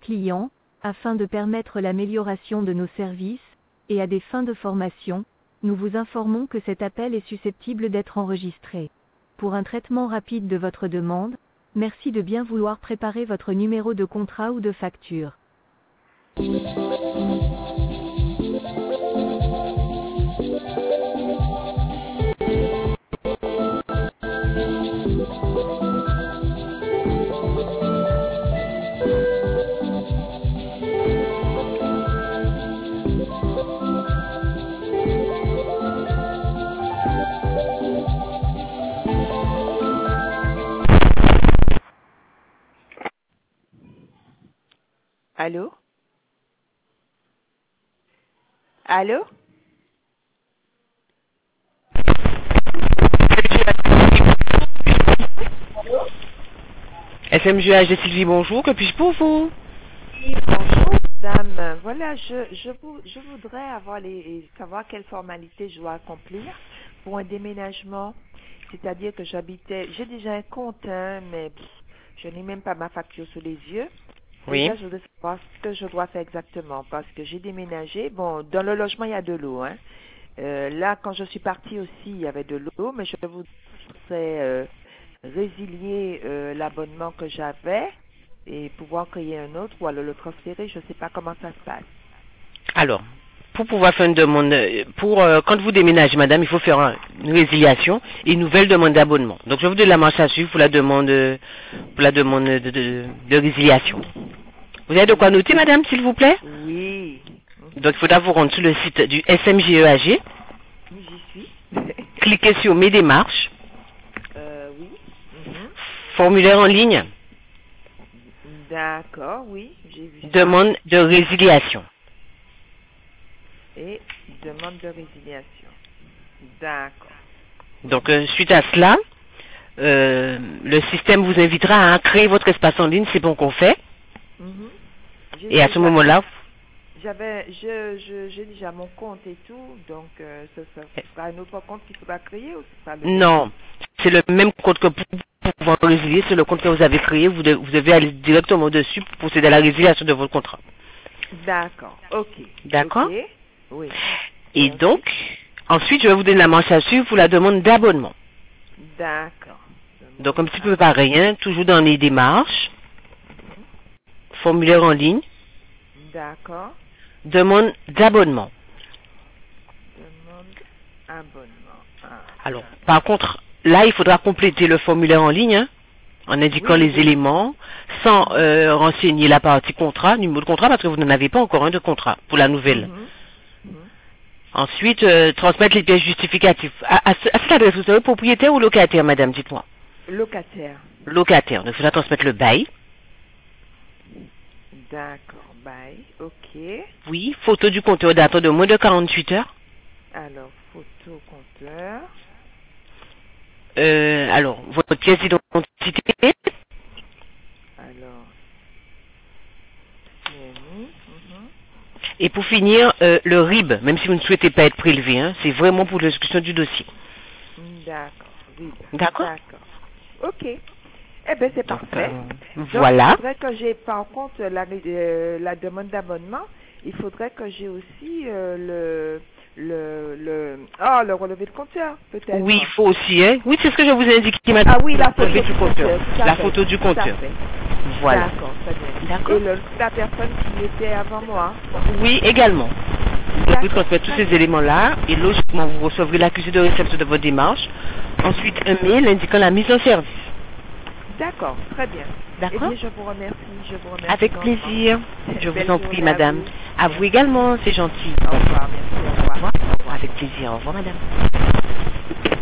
clients, afin de permettre l'amélioration de nos services, et à des fins de formation, nous vous informons que cet appel est susceptible d'être enregistré. Pour un traitement rapide de votre demande, merci de bien vouloir préparer votre numéro de contrat ou de facture. Allô? Allô? SMGH de Sylvie, bonjour, que puis-je pour vous? Oui, bonjour, madame. Voilà, je voudrais savoir quelles formalités je dois accomplir pour un déménagement. C'est-à-dire que j'ai déjà un compte, hein, mais je n'ai même pas ma facture sous les yeux. Oui. Et là, je voudrais savoir ce que je dois faire exactement, parce que j'ai déménagé. Bon, dans le logement, il y a de l'eau, hein. Là, quand je suis partie aussi, il y avait de l'eau, mais je voudrais résilier l'abonnement que j'avais et pouvoir créer un autre ou alors le transférer. Je ne sais pas comment ça se passe. Alors, pour pouvoir faire une demande, quand vous déménagez, madame, il faut faire une résiliation et une nouvelle demande d'abonnement. Donc, je vais vous donner la marche à suivre pour la demande de résiliation. Vous avez de quoi noter, madame, s'il vous plaît? Oui. Donc, il faudra vous rendre sur le site du SMGEAG. Oui, j'y suis. Cliquez sur Mes démarches. Oui. Formulaire en ligne. D'accord, oui, j'ai vu ça. Demande de résiliation. Et demande de résiliation. D'accord. Donc, suite à cela, le système vous invitera à créer votre espace en ligne, c'est bon qu'on fait. Et à ce moment-là, j'ai déjà mon compte et tout, donc ce sera un autre compte qu'il faudra créer ou c'est pas le non, c'est le même compte que pour pouvoir résilier, c'est le compte que vous avez créé, vous devez aller directement dessus pour procéder à la résiliation de votre contrat. D'accord, ok. D'accord? Okay. Oui. Et donc, ensuite, je vais vous donner la manche à suivre pour la demande d'abonnement. D'accord. Donc, un petit peu pareil, hein, toujours dans les démarches, formulaire en ligne, d'accord. Demande d'abonnement. Demande abonnement. Alors, par contre, là, il faudra compléter le formulaire en ligne, hein, en indiquant les éléments, sans renseigner la partie contrat, numéro de contrat, parce que vous n'en avez pas encore un de contrat pour la nouvelle. Ensuite, transmettre les pièces justificatives. À cette adresse, vous savez, propriétaire ou locataire, madame, dites-moi. Locataire. Locataire. Donc, il faudra transmettre le bail. D'accord, bail, ok. Oui, photo du compteur datant de moins de 48 heures. Alors, photo compteur. Alors, votre pièce d'identité. Alors, Et pour finir, le RIB, même si vous ne souhaitez pas être prélevé, hein, c'est vraiment pour l'exécution du dossier. D'accord, RIB. D'accord. D'accord. Ok. Eh bien, c'est parfait. Donc, voilà. il faudrait que j'ai, par contre, la demande d'abonnement, il faudrait que j'ai aussi le relevé de compteur, peut-être. Oui, il faut aussi, hein. Oui, c'est ce que je vous ai indiqué maintenant. Ah oui, la photo du compteur. La photo du compteur. Voilà. D'accord, très bien. D'accord. Et la personne qui était avant moi. Oui, également. Vous transmettez tous ces éléments-là et logiquement, vous recevrez l'accusé de réception de votre démarche. Ensuite, un mail indiquant la mise en service. D'accord, très bien. D'accord. Eh bien, je vous remercie. Avec plaisir. Je vous en prie, madame. À vous également, c'est gentil. Au revoir, merci. Au revoir. Avec plaisir. Au revoir, madame.